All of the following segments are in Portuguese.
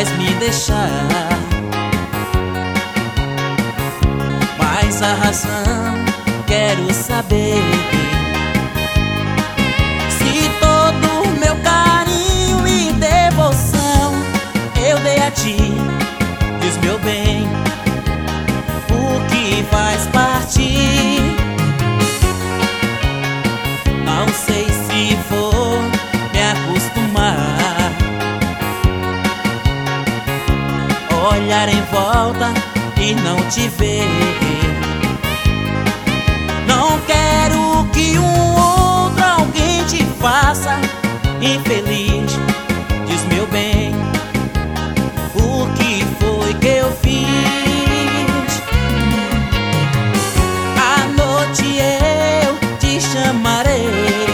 faz me deixar. Mas a razão quero saber. Se todo o meu carinho e devoção eu dei a ti, diz meu bem, o que faz partir? Não sei se vou me acostumar, olhar em volta e não te ver. Não quero que outro alguém te faça infeliz, diz meu bem, o que foi que eu fiz? À noite eu te chamarei,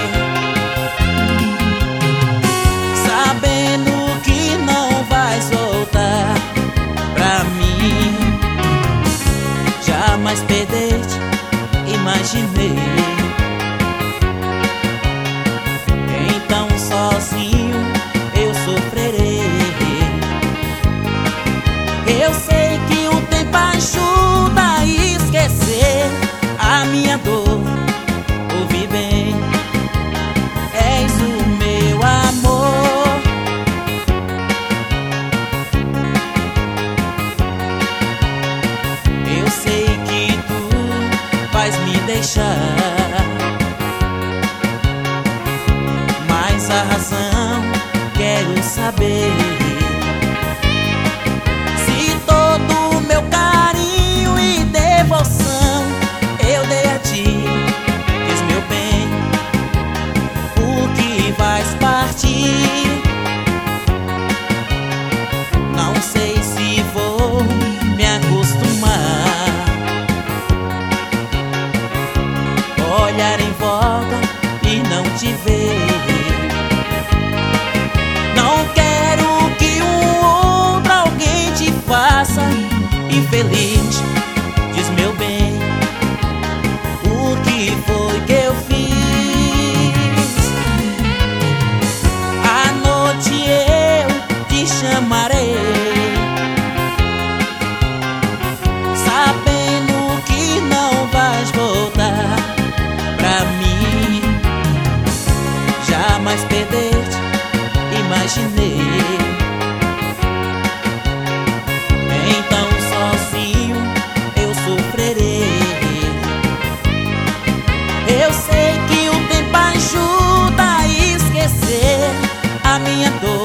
sabendo que não vais voltar pra mim. Jamais perder-te imaginei. Então sozinho eu sofrerei. Eu sei que o tempo ajuda a esquecer a minha dor. Ouve bem, és o meu amor. Eu sei que tu vais me deixar, mas a razão quero saber. Se todo o meu carinho e devoção eu dei a ti, diz meu bem, o que vais partir? Não sei se vou me acostumar, olhar em volta e não te ver. Não quero que outro alguém te faça infeliz, diz meu bem, o que foi que eu fiz? À noite eu te chamarei, sabendo que não vais voltar pra mim. Jamais perder-te imaginei. Então sozinho eu sofrerei. Eu sei que o tempo ajuda a esquecer a minha dor.